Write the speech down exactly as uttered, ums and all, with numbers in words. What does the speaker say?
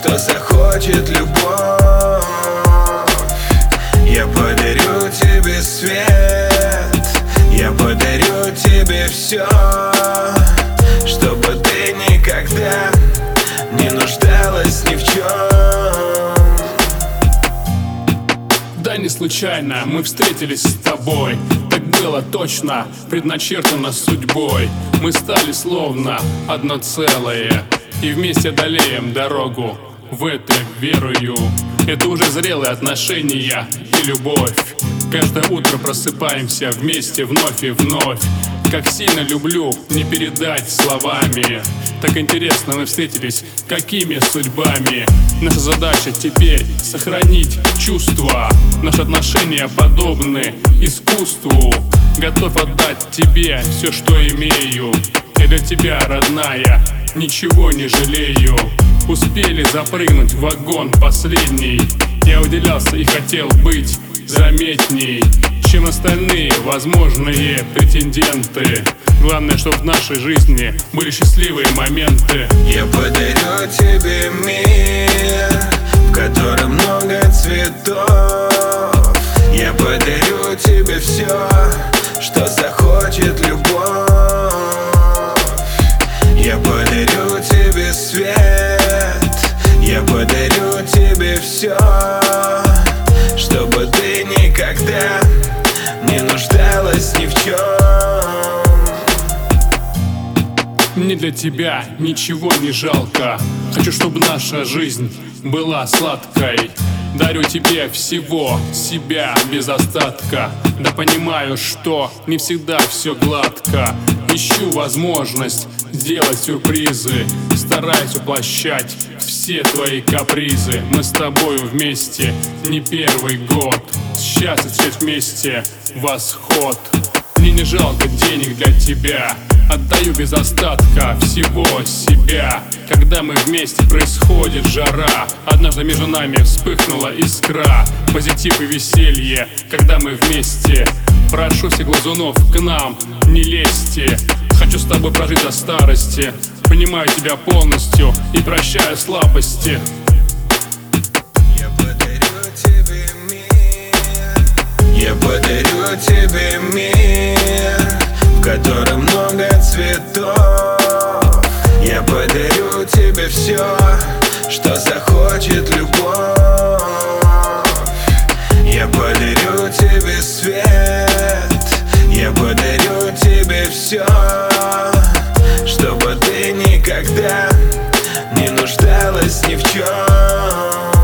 что захочет любовь. Я подарю тебе свет, я подарю тебе все, чтобы ты никогда не нуждалась ни в чем. Да не случайно мы встретились с тобой, так было точно предначертано судьбой. Мы стали словно одно целое и вместе одолеем дорогу, в это верую. Это уже зрелые отношения и любовь. Каждое утро просыпаемся вместе вновь и вновь. Как сильно люблю, не передать словами. Так интересно мы встретились, какими судьбами. Наша задача теперь сохранить чувства. Наши отношения подобны искусству. Готов отдать тебе все, что имею. Я для тебя, родная, ничего не жалею. Успели запрыгнуть в вагон последний. Я выделялся и хотел быть заметней, чем остальные возможные претенденты. Главное, чтоб в нашей жизни были счастливые моменты. Я подарю тебе мир, в котором много цветов. Я подарю тебе все, что захочет любовь. Я подарю тебе свет, я подарю тебе все, чтобы ты никогда не нуждалась ни в чем. Мне для тебя ничего не жалко. Хочу, чтобы наша жизнь была сладкой. Дарю тебе всего себя без остатка. Да понимаю, что не всегда все гладко. Ищу возможность сделать сюрпризы. Стараюсь воплощать все твои капризы. Мы с тобою вместе не первый год. Счастье встречать вместе восход. Мне не жалко денег для тебя. Отдаю без остатка всего себя. Когда мы вместе, происходит жара. Однажды между нами вспыхнула искра. Позитив и веселье, когда мы вместе. Прошу всех глазунов к нам не лезьте. Хочу с тобой прожить до старости. Понимаю тебя полностью и прощаю слабости. Я подарю тебе мир, я подарю тебе мир, в котором много цветов. Я подарю тебе все, что захочет любовь. Я подарю тебе свет, я подарю тебе все, чтобы ты никогда не нуждалась ни в чем.